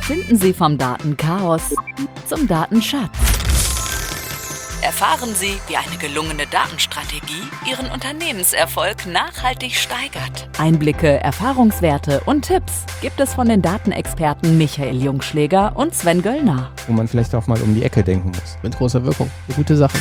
Finden Sie vom Datenchaos zum Datenschatz. Erfahren Sie, wie eine gelungene Datenstrategie Ihren Unternehmenserfolg nachhaltig steigert. Einblicke, Erfahrungswerte und Tipps gibt es von den Datenexperten Michael Jungschläger und Sven Göllner. Wo man vielleicht auch mal um die Ecke denken muss. Mit großer Wirkung. Eine gute Sache.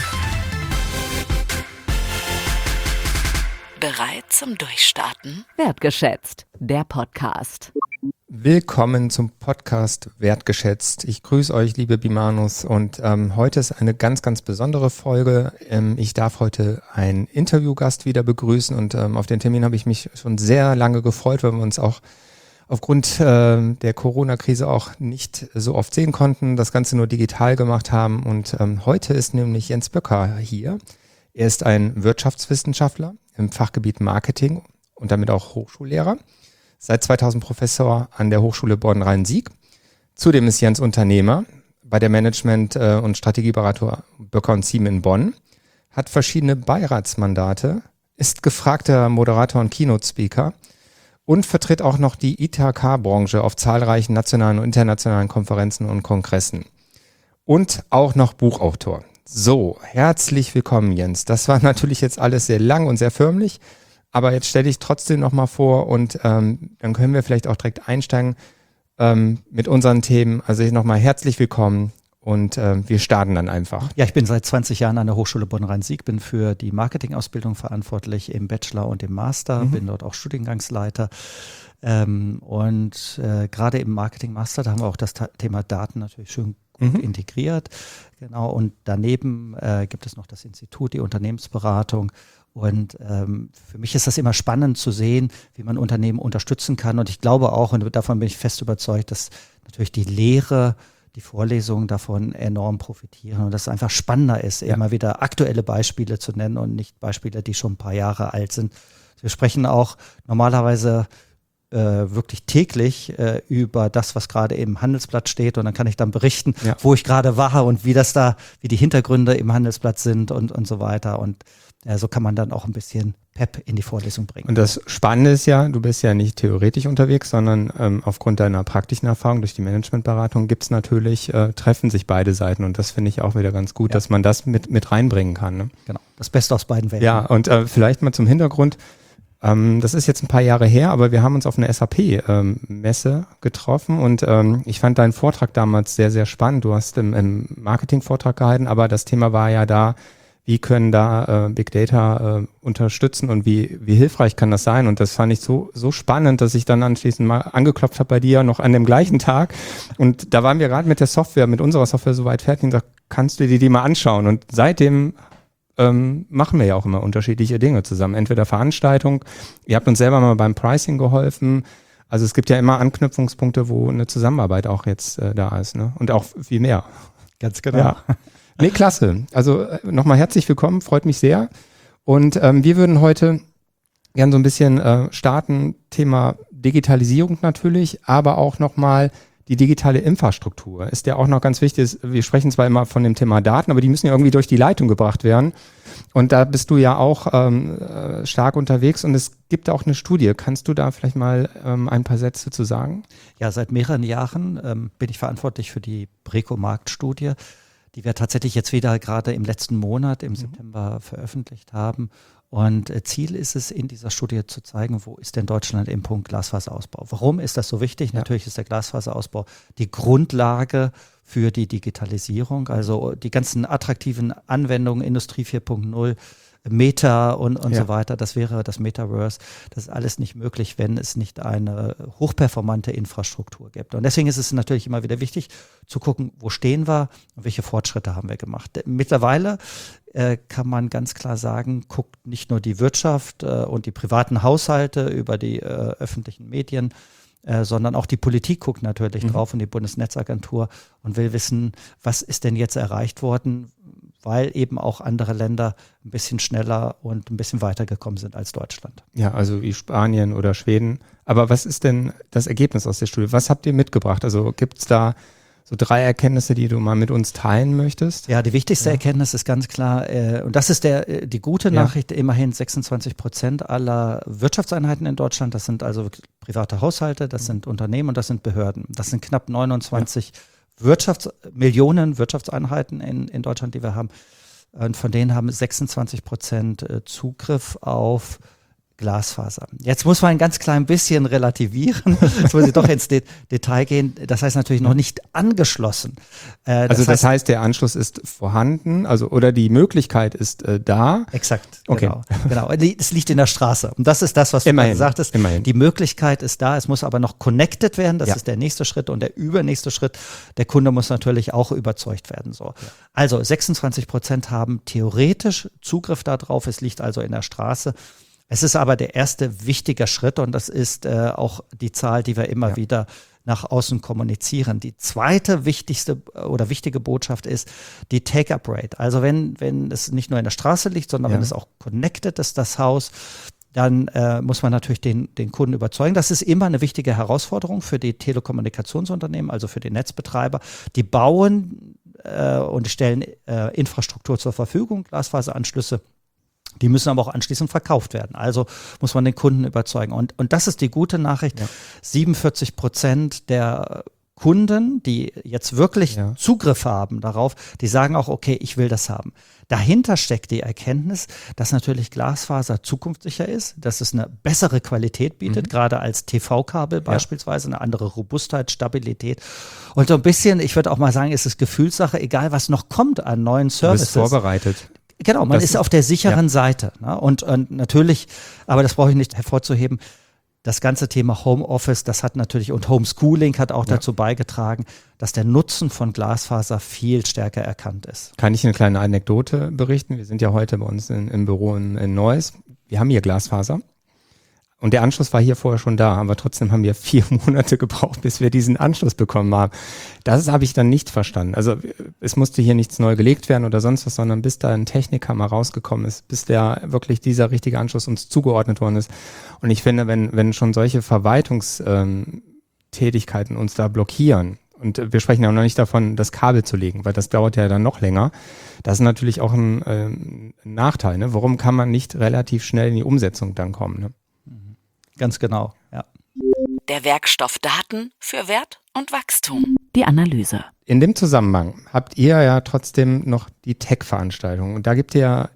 Bereit zum Durchstarten? Wertgeschätzt, der Podcast. Willkommen zum Podcast Wertgeschätzt. Ich grüße euch, liebe Bimanus, und heute ist eine ganz, ganz besondere Folge. Ich darf heute einen Interviewgast wieder begrüßen und auf den Termin habe ich mich schon sehr lange gefreut, weil wir uns auch aufgrund der Corona-Krise auch nicht so oft sehen konnten, das Ganze nur digital gemacht haben und heute ist nämlich Jens Böcker hier. Er ist ein Wirtschaftswissenschaftler im Fachgebiet Marketing und damit auch Hochschullehrer. Seit 2000 Professor an der Hochschule Bonn-Rhein-Sieg. Zudem ist Jens Unternehmer bei der Management- und Strategieberatung Böcker & Ziem in Bonn, hat verschiedene Beiratsmandate, ist gefragter Moderator und Keynote-Speaker und vertritt auch noch die ITK-Branche auf zahlreichen nationalen und internationalen Konferenzen und Kongressen. Und auch noch Buchautor. So, herzlich willkommen, Jens. Das war natürlich jetzt alles sehr lang und sehr förmlich. Aber jetzt stelle ich trotzdem nochmal vor und dann können wir vielleicht auch direkt einsteigen mit unseren Themen. Also nochmal herzlich willkommen und wir starten dann einfach. Ja, ich bin seit 20 Jahren an der Hochschule Bonn-Rhein-Sieg, bin für die Marketingausbildung verantwortlich im Bachelor und im Master, bin dort auch Studiengangsleiter. Gerade im Marketing-Master, da haben wir auch das Thema Daten natürlich schön gut integriert. Genau, und daneben gibt es noch das Institut, die Unternehmensberatung. Und für mich ist das immer spannend zu sehen, wie man Unternehmen unterstützen kann. Und ich glaube auch, und davon bin ich fest überzeugt, dass natürlich die Lehre, die Vorlesungen davon enorm profitieren. Und dass es einfach spannender ist, immer wieder aktuelle Beispiele zu nennen und nicht Beispiele, die schon ein paar Jahre alt sind. Wir sprechen auch normalerweise wirklich täglich über das, was gerade im Handelsblatt steht, und dann kann ich dann berichten, wo ich gerade war und wie die Hintergründe im Handelsblatt sind und so weiter. Und so kann man dann auch ein bisschen Pep in die Vorlesung bringen. Und das Spannende ist ja, du bist ja nicht theoretisch unterwegs, sondern aufgrund deiner praktischen Erfahrung durch die Managementberatung gibt's natürlich, treffen sich beide Seiten, und das finde ich auch wieder ganz gut, dass man das mit reinbringen kann. Ne? Genau, das Beste aus beiden Welten. Ja, und vielleicht mal zum Hintergrund. Das ist jetzt ein paar Jahre her, aber wir haben uns auf einer SAP-Messe getroffen und ich fand deinen Vortrag damals sehr, sehr spannend. Du hast im Marketing-Vortrag gehalten, aber das Thema war ja da, wie können da Big Data unterstützen und wie hilfreich kann das sein? Und das fand ich so spannend, dass ich dann anschließend mal angeklopft habe bei dir noch an dem gleichen Tag. Und da waren wir gerade mit unserer Software so weit fertig und gesagt, kannst du dir die mal anschauen? Und seitdem machen wir ja auch immer unterschiedliche Dinge zusammen. Entweder Veranstaltung, ihr habt uns selber mal beim Pricing geholfen. Also es gibt ja immer Anknüpfungspunkte, wo eine Zusammenarbeit auch jetzt da ist, ne? Und auch viel mehr. Ganz genau. Ja. Nee, klasse. Also nochmal herzlich willkommen, freut mich sehr. Und wir würden heute gern so ein bisschen starten, Thema Digitalisierung natürlich, aber auch nochmal die digitale Infrastruktur ist ja auch noch ganz wichtig. Wir sprechen zwar immer von dem Thema Daten, aber die müssen ja irgendwie durch die Leitung gebracht werden. Und da bist du ja auch stark unterwegs und es gibt auch eine Studie. Kannst du da vielleicht mal ein paar Sätze zu sagen? Ja, seit mehreren Jahren bin ich verantwortlich für die Breco-Markt-Studie, die wir tatsächlich jetzt wieder gerade im letzten Monat, im September, veröffentlicht haben. Und Ziel ist es, in dieser Studie zu zeigen, wo ist denn Deutschland im Punkt Glasfaserausbau? Warum ist das so wichtig? Natürlich ist der Glasfaserausbau die Grundlage für die Digitalisierung. Also die ganzen attraktiven Anwendungen, Industrie 4.0, Meta und so weiter, das wäre das Metaverse. Das ist alles nicht möglich, wenn es nicht eine hochperformante Infrastruktur gibt. Und deswegen ist es natürlich immer wieder wichtig zu gucken, wo stehen wir und welche Fortschritte haben wir gemacht. Mittlerweile kann man ganz klar sagen, guckt nicht nur die Wirtschaft und die privaten Haushalte über die öffentlichen Medien, sondern auch die Politik guckt natürlich drauf und die Bundesnetzagentur und will wissen, was ist denn jetzt erreicht worden, weil eben auch andere Länder ein bisschen schneller und ein bisschen weitergekommen sind als Deutschland. Ja, also wie Spanien oder Schweden. Aber was ist denn das Ergebnis aus der Studie? Was habt ihr mitgebracht? Also gibt es da So 3 Erkenntnisse, die du mal mit uns teilen möchtest? Ja, die wichtigste Erkenntnis ist ganz klar, und das ist die gute Nachricht, immerhin 26% aller Wirtschaftseinheiten in Deutschland, das sind also private Haushalte, das sind Unternehmen und das sind Behörden. Das sind knapp 29 Millionen Wirtschaftseinheiten in Deutschland, die wir haben. Und von denen haben 26% Zugriff auf Glasfaser. Jetzt muss man ein ganz klein bisschen relativieren. Jetzt muss ich doch ins Detail gehen. Das heißt natürlich noch nicht angeschlossen. Das heißt, der Anschluss ist vorhanden, also oder die Möglichkeit ist da. Exakt. Okay. Genau. Es liegt in der Straße. Und das ist das, was du gerade sagtest. Immerhin. Die Möglichkeit ist da. Es muss aber noch connected werden. Das ist der nächste Schritt. Und der übernächste Schritt, der Kunde muss natürlich auch überzeugt werden. So. Ja. Also 26% haben theoretisch Zugriff darauf. Es liegt also in der Straße. Es ist aber der erste wichtige Schritt und das ist auch die Zahl, die wir immer wieder nach außen kommunizieren. Die zweite wichtigste oder wichtige Botschaft ist die Take-up-Rate. Also wenn es nicht nur in der Straße liegt, sondern wenn es auch connected ist, das Haus, dann muss man natürlich den Kunden überzeugen. Das ist immer eine wichtige Herausforderung für die Telekommunikationsunternehmen, also für die Netzbetreiber. Die bauen und stellen Infrastruktur zur Verfügung, Glasfaseranschlüsse. Die müssen aber auch anschließend verkauft werden. Also muss man den Kunden überzeugen. Und das ist die gute Nachricht. 47% der Kunden, die jetzt wirklich Zugriff haben darauf, die sagen auch, okay, ich will das haben. Dahinter steckt die Erkenntnis, dass natürlich Glasfaser zukunftssicher ist, dass es eine bessere Qualität bietet, gerade als TV-Kabel beispielsweise, eine andere Robustheit, Stabilität. Und so ein bisschen, ich würde auch mal sagen, ist es Gefühlssache, egal was noch kommt an neuen Services. Du bist vorbereitet. Genau, man ist auf der sicheren Seite. Ne? Und natürlich, aber das brauche ich nicht hervorzuheben, das ganze Thema Homeoffice, das hat natürlich, und Homeschooling hat auch dazu beigetragen, dass der Nutzen von Glasfaser viel stärker erkannt ist. Kann ich eine kleine Anekdote berichten? Wir sind ja heute bei uns im Büro in Neuss. Wir haben hier Glasfaser. Und der Anschluss war hier vorher schon da, aber trotzdem haben wir 4 Monate gebraucht, bis wir diesen Anschluss bekommen haben. Das habe ich dann nicht verstanden. Also es musste hier nichts neu gelegt werden oder sonst was, sondern bis da ein Techniker mal rausgekommen ist, bis der wirklich dieser richtige Anschluss uns zugeordnet worden ist. Und ich finde, wenn schon solche Verwaltungstätigkeiten uns da blockieren, und wir sprechen ja noch nicht davon, das Kabel zu legen, weil das dauert ja dann noch länger. Das ist natürlich auch ein Nachteil. Ne? Warum kann man nicht relativ schnell in die Umsetzung dann kommen? Ne? Ganz genau, ja. Der Werkstoff Daten für Wert und Wachstum. Die Analyse. In dem Zusammenhang habt ihr ja trotzdem noch die Tech-Veranstaltung. Und da gibt ihr ja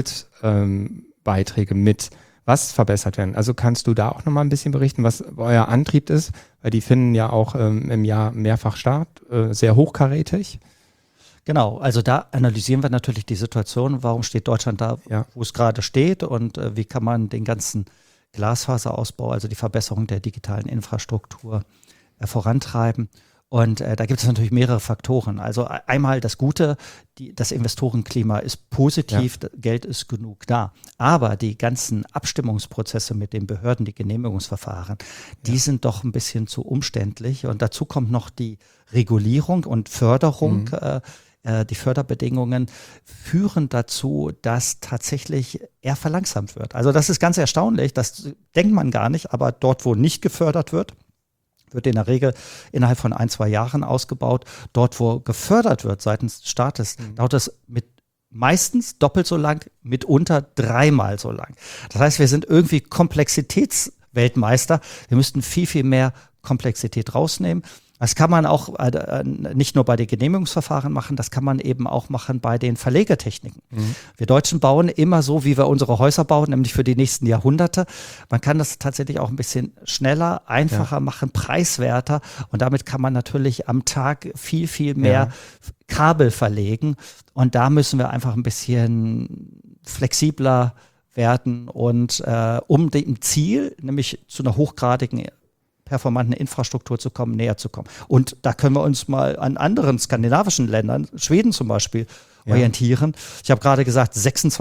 Impulsbeiträge mit, was verbessert werden. Also kannst du da auch nochmal ein bisschen berichten, was euer Antrieb ist? Weil die finden ja auch im Jahr mehrfach statt, sehr hochkarätig. Genau, also da analysieren wir natürlich die Situation, warum steht Deutschland da, wo es gerade steht und wie kann man den ganzen Glasfaserausbau, also die Verbesserung der digitalen Infrastruktur vorantreiben. Und da gibt es natürlich mehrere Faktoren. Also einmal das Gute, das Investorenklima ist positiv, Geld ist genug da. Aber die ganzen Abstimmungsprozesse mit den Behörden, die Genehmigungsverfahren, die sind doch ein bisschen zu umständlich. Und dazu kommt noch die Regulierung und Förderung. Die Förderbedingungen führen dazu, dass tatsächlich eher verlangsamt wird. Also das ist ganz erstaunlich, das denkt man gar nicht, aber dort, wo nicht gefördert wird in der Regel innerhalb von 1-2 Jahren ausgebaut. Dort, wo gefördert wird seitens des Staates, dauert das meistens doppelt so lang, mitunter 3-mal so lang. Das heißt, wir sind irgendwie Komplexitätsweltmeister. Wir müssten viel, viel mehr Komplexität rausnehmen. Das kann man auch nicht nur bei den Genehmigungsverfahren machen, das kann man eben auch machen bei den Verlegertechniken. Wir Deutschen bauen immer so, wie wir unsere Häuser bauen, nämlich für die nächsten Jahrhunderte. Man kann das tatsächlich auch ein bisschen schneller, einfacher machen, preiswerter und damit kann man natürlich am Tag viel, viel mehr Kabel verlegen und da müssen wir einfach ein bisschen flexibler werden und um dem Ziel, nämlich zu einer hochgradigen performanten Infrastruktur zu kommen, näher zu kommen. Und da können wir uns mal an anderen skandinavischen Ländern, Schweden zum Beispiel, orientieren. Ich habe gerade gesagt,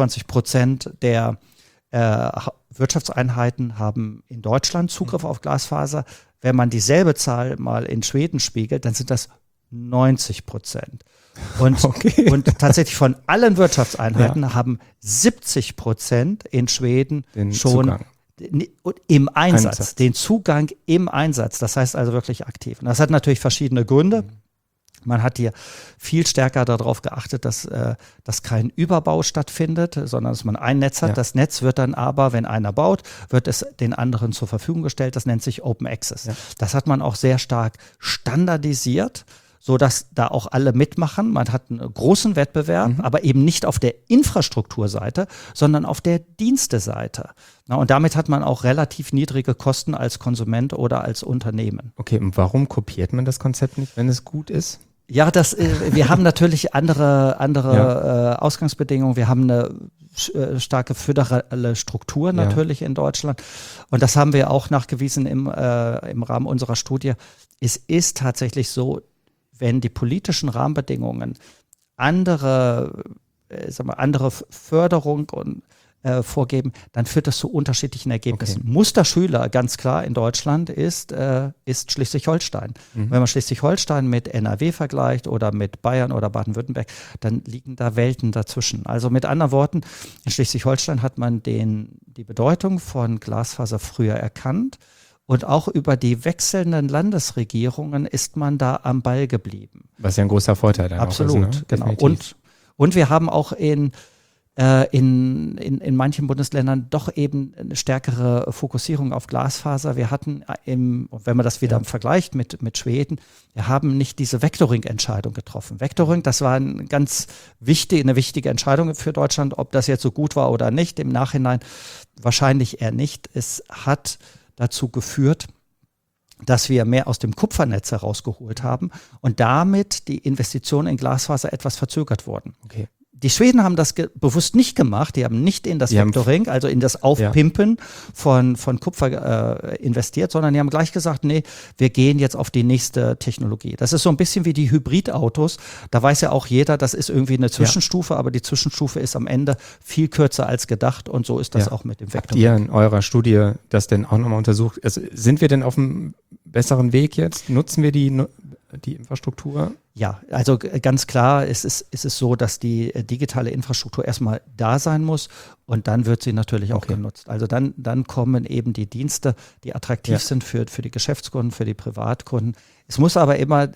26% der Wirtschaftseinheiten haben in Deutschland Zugriff auf Glasfaser. Wenn man dieselbe Zahl mal in Schweden spiegelt, dann sind das 90%. Und tatsächlich von allen Wirtschaftseinheiten haben 70% in Schweden den schon Zugang. Im Einsatz, den Zugang im Einsatz. Das heißt also wirklich aktiv. Und das hat natürlich verschiedene Gründe. Man hat hier viel stärker darauf geachtet, dass kein Überbau stattfindet, sondern dass man ein Netz hat. Ja. Das Netz wird dann aber, wenn einer baut, wird es den anderen zur Verfügung gestellt. Das nennt sich Open Access. Ja. Das hat man auch sehr stark standardisiert, sodass da auch alle mitmachen. Man hat einen großen Wettbewerb, aber eben nicht auf der Infrastrukturseite, sondern auf der Diensteseite. Und damit hat man auch relativ niedrige Kosten als Konsument oder als Unternehmen. Okay, und warum kopiert man das Konzept nicht, wenn es gut ist? Ja, wir haben natürlich andere Ausgangsbedingungen. Wir haben eine starke föderale Struktur natürlich in Deutschland. Und das haben wir auch nachgewiesen im Rahmen unserer Studie. Es ist tatsächlich so, wenn die politischen Rahmenbedingungen andere Förderung und vorgeben, dann führt das zu unterschiedlichen Ergebnissen. Okay. Musterschüler, ganz klar, in Deutschland ist Schleswig-Holstein. Wenn man Schleswig-Holstein mit NRW vergleicht oder mit Bayern oder Baden-Württemberg, dann liegen da Welten dazwischen. Also mit anderen Worten, in Schleswig-Holstein hat man die Bedeutung von Glasfaser früher erkannt und auch über die wechselnden Landesregierungen ist man da am Ball geblieben. Was ja ein großer Vorteil dann Absolut, auch ist, ne? Genau. Definitiv. Und wir haben auch in manchen Bundesländern doch eben eine stärkere Fokussierung auf Glasfaser. Wir hatten wenn man das wieder vergleicht mit Schweden, wir haben nicht diese Vectoring-Entscheidung getroffen. Vectoring, das war eine wichtige Entscheidung für Deutschland, ob das jetzt so gut war oder nicht. Im Nachhinein wahrscheinlich eher nicht. Es hat dazu geführt, dass wir mehr aus dem Kupfernetz herausgeholt haben und damit die Investitionen in Glasfaser etwas verzögert wurden. Okay. Die Schweden haben das bewusst nicht gemacht. Die haben nicht in das Vectoring, also in das Aufpimpen von Kupfer investiert, sondern die haben gleich gesagt, nee, wir gehen jetzt auf die nächste Technologie. Das ist so ein bisschen wie die Hybridautos. Da weiß ja auch jeder, das ist irgendwie eine Zwischenstufe, aber die Zwischenstufe ist am Ende viel kürzer als gedacht und so ist das auch mit dem Vectoring. Habt ihr in eurer Studie das denn auch nochmal untersucht? Also sind wir denn auf einem besseren Weg jetzt? Nutzen wir die Infrastruktur? Ja, also ganz klar ist es so, dass die digitale Infrastruktur erstmal da sein muss und dann wird sie natürlich auch genutzt. Also dann kommen eben die Dienste, die attraktiv sind für die Geschäftskunden, für die Privatkunden. Es muss aber immer,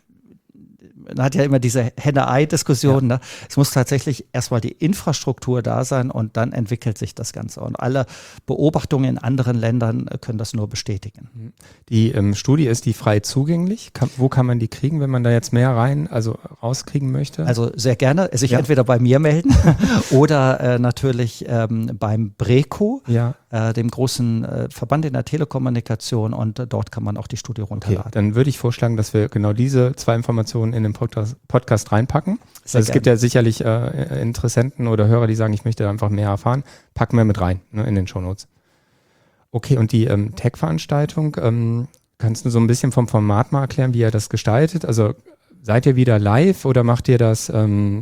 man hat ja immer diese Henne-Ei-Diskussion. Ne? Es muss tatsächlich erstmal die Infrastruktur da sein und dann entwickelt sich das Ganze. Und alle Beobachtungen in anderen Ländern können das nur bestätigen. Die Studie, ist die frei zugänglich? Wo kann man die kriegen, wenn man da jetzt mehr rauskriegen möchte? Also sehr gerne sich entweder bei mir melden oder natürlich beim BREKO, dem großen Verband in der Telekommunikation, und dort kann man auch die Studie runterladen. Okay, dann würde ich vorschlagen, dass wir genau diese zwei Informationen in den Podcast reinpacken. Also es gibt ja sicherlich Interessenten oder Hörer, die sagen, ich möchte einfach mehr erfahren. Packen wir mit rein, ne, in den Shownotes. Okay, und die Tech-Veranstaltung, kannst du so ein bisschen vom Format mal erklären, wie ihr das gestaltet? Also seid ihr wieder live oder macht ihr das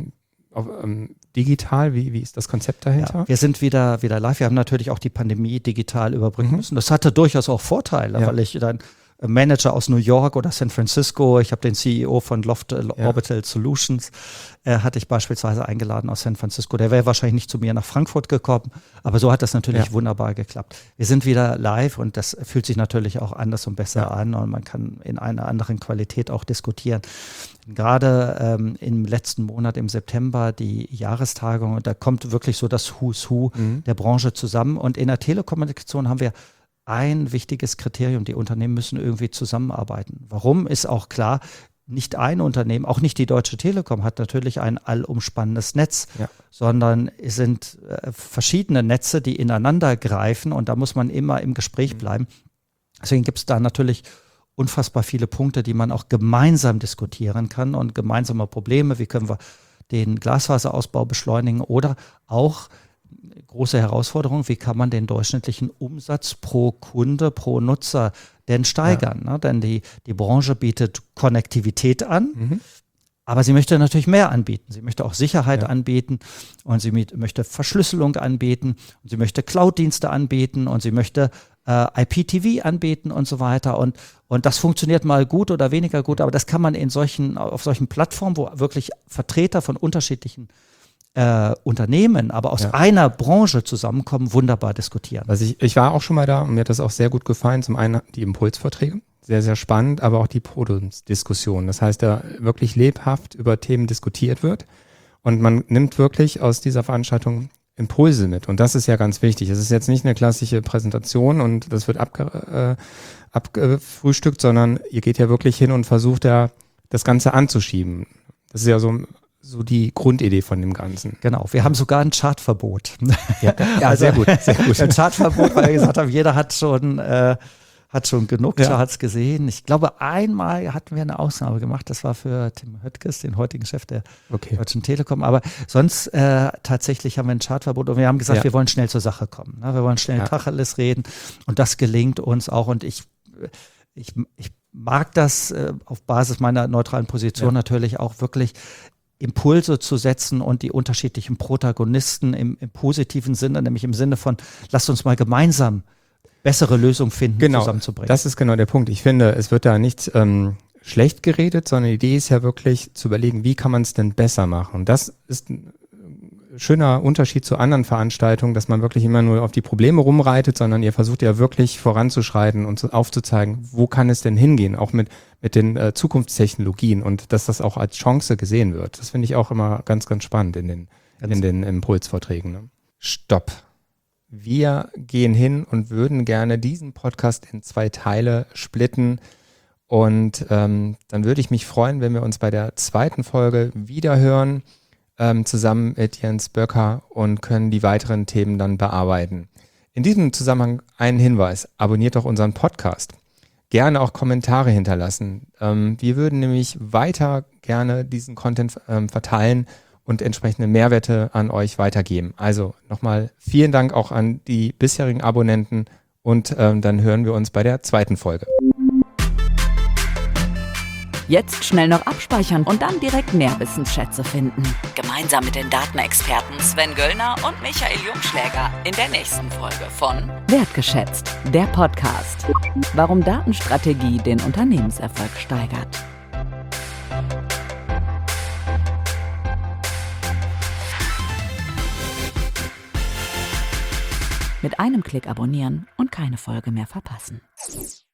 digital? Wie ist das Konzept dahinter? Ja, wir sind wieder live. Wir haben natürlich auch die Pandemie digital überbrücken müssen. Das hatte durchaus auch Vorteile, weil ich dann Manager aus New York oder San Francisco, ich habe den CEO von Loft Orbital Solutions, hatte ich beispielsweise eingeladen aus San Francisco. Der wäre wahrscheinlich nicht zu mir nach Frankfurt gekommen, aber so hat das natürlich wunderbar geklappt. Wir sind wieder live und das fühlt sich natürlich auch anders und besser an und man kann in einer anderen Qualität auch diskutieren. Gerade im letzten Monat, im September, die Jahrestagung, und da kommt wirklich so das Who's Who der Branche zusammen. Und in der Telekommunikation haben wir ein wichtiges Kriterium: die Unternehmen müssen irgendwie zusammenarbeiten. Warum, ist auch klar. Nicht ein Unternehmen, auch nicht die Deutsche Telekom, hat natürlich ein allumspannendes Netz, sondern es sind verschiedene Netze, die ineinander greifen, und da muss man immer im Gespräch bleiben. Deswegen gibt es da natürlich unfassbar viele Punkte, die man auch gemeinsam diskutieren kann und gemeinsame Probleme. Wie können wir den Glasfaserausbau beschleunigen, oder auch große Herausforderung, wie kann man den durchschnittlichen Umsatz pro Kunde, pro Nutzer denn steigern? Ne? Denn die Branche bietet Konnektivität an, aber sie möchte natürlich mehr anbieten. Sie möchte auch Sicherheit anbieten und sie möchte Verschlüsselung anbieten und sie möchte Cloud-Dienste anbieten und sie möchte IPTV anbieten und so weiter. Und das funktioniert mal gut oder weniger gut, aber das kann man auf solchen Plattformen, wo wirklich Vertreter von unterschiedlichen Unternehmen, aber aus einer Branche zusammenkommen, wunderbar diskutieren. Also ich war auch schon mal da und mir hat das auch sehr gut gefallen. Zum einen die Impulsvorträge, sehr, sehr spannend, aber auch die Podiumsdiskussion. Das heißt, da wirklich lebhaft über Themen diskutiert wird und man nimmt wirklich aus dieser Veranstaltung Impulse mit. Und das ist ja ganz wichtig. Es ist jetzt nicht eine klassische Präsentation und das wird abgefrühstückt, sondern ihr geht ja wirklich hin und versucht ja, das Ganze anzuschieben. Das ist ja so die Grundidee von dem Ganzen. Genau, wir haben sogar ein Chartverbot. Ja, also, sehr gut, sehr gut. Ein Chartverbot, weil wir gesagt haben, jeder hat schon genug Charts gesehen. Ich glaube, einmal hatten wir eine Ausnahme gemacht, das war für Tim Höttges, den heutigen Chef der Deutschen Telekom. Aber sonst tatsächlich haben wir ein Chartverbot und wir haben gesagt, wir wollen schnell zur Sache kommen. Ne? Wir wollen schnell Tacheles reden und das gelingt uns auch. Und ich mag das auf Basis meiner neutralen Position natürlich auch wirklich Impulse zu setzen und die unterschiedlichen Protagonisten im positiven Sinne, nämlich im Sinne von, lasst uns mal gemeinsam bessere Lösungen finden, zusammenzubringen. Das ist genau der Punkt. Ich finde, es wird da nicht schlecht geredet, sondern die Idee ist ja wirklich zu überlegen, wie kann man es denn besser machen. Und das ist ein schöner Unterschied zu anderen Veranstaltungen, dass man wirklich immer nur auf die Probleme rumreitet, sondern ihr versucht ja wirklich voranzuschreiten und aufzuzeigen, wo kann es denn hingehen, auch mit den Zukunftstechnologien und dass das auch als Chance gesehen wird. Das finde ich auch immer ganz, ganz spannend in den Impulsvorträgen. Ne? Stopp. Wir gehen hin und würden gerne diesen Podcast in 2 Teile splitten und dann würde ich mich freuen, wenn wir uns bei der 2. Folge wiederhören, zusammen mit Jens Böcker und können die weiteren Themen dann bearbeiten. In diesem Zusammenhang einen Hinweis, abonniert doch unseren Podcast. Gerne auch Kommentare hinterlassen. Wir würden nämlich weiter gerne diesen Content verteilen und entsprechende Mehrwerte an euch weitergeben. Also nochmal vielen Dank auch an die bisherigen Abonnenten und dann hören wir uns bei der 2. Folge. Jetzt schnell noch abspeichern und dann direkt mehr Wissensschätze finden. Gemeinsam mit den Datenexperten Sven Göllner und Michael Jungschläger in der nächsten Folge von Wertgeschätzt, der Podcast. Warum Datenstrategie den Unternehmenserfolg steigert. Mit einem Klick abonnieren und keine Folge mehr verpassen.